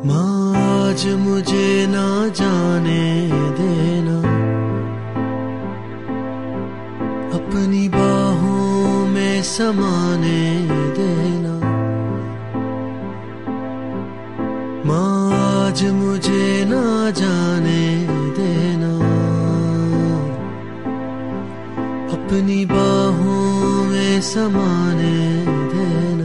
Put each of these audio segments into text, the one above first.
माँ आज मुझे ना जाने देना, अपनी बाहों में समाने देना। माँ आज मुझे ना जाने देना, अपनी बाहों में समाने देना।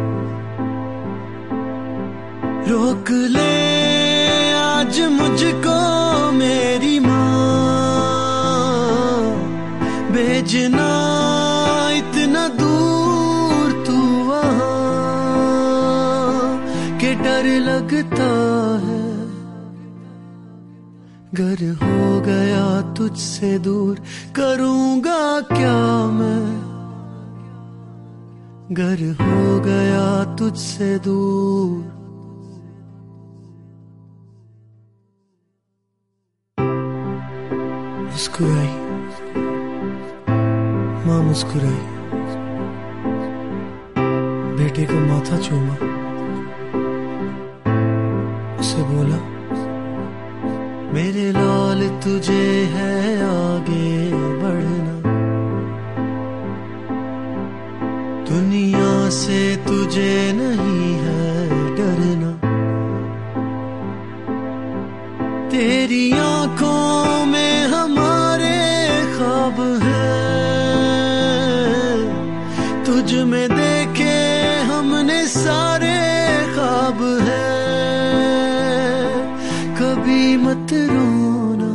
रोक ले आज मुझको मेरी माँ, भेजना इतना दूर तू वहाँ के डर लगता है। घर हो गया तुझसे दूर, करूँगा क्या मैं। घर हो गया तुझसे दूर। मुस्कुराई माँ, मुस्कुराई, बेटे को माथा चूमा, उसे बोला मेरे लाल तुझे है आगे बढ़ना, दुनिया से तुझे नहीं है डरना। तेरी आंखों में हमारे ख्वाब हैं, तुझ में देखे हमने सारे ख्वाब हैं। कभी मत रोना,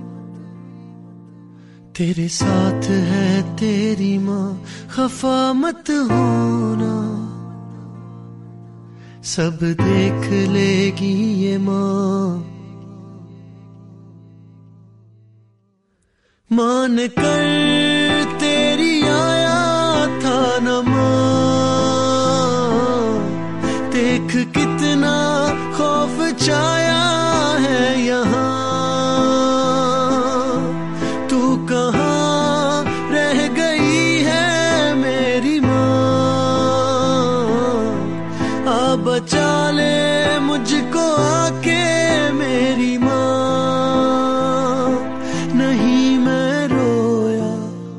तेरे साथ है तेरी माँ, खफा मत होना। सब देख लेगी ये माँ, मान कर तेरी आया था न माँ। देख कितना खौफ छाया है यहाँ, तू कहाँ रह गई है मेरी माँ। आ बचा ले मुझको आके मेरी माँ। नहीं मैं रोया,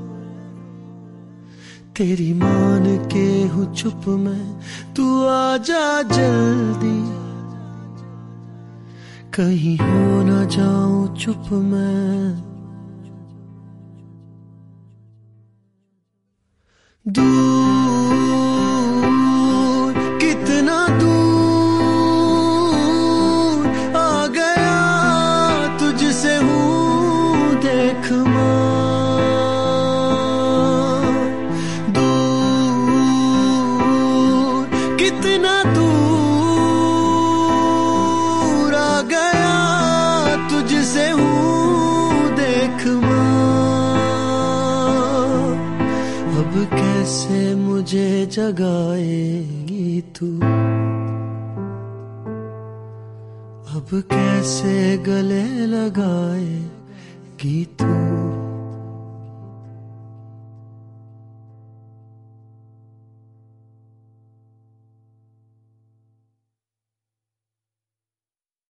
तेरी मान के हूँ चुप मैं, तू आजा जल्दी। कहीं हो ना जाऊं चुप मैं। दूर कितना दूर आ गया तुझसे हूँ देख माँ। दूर कितना दूर आ गया तुझसे हूँ देख माँ। अब कैसे मुझे जगाएगी तू, अब कैसे गले लगाएगी तू।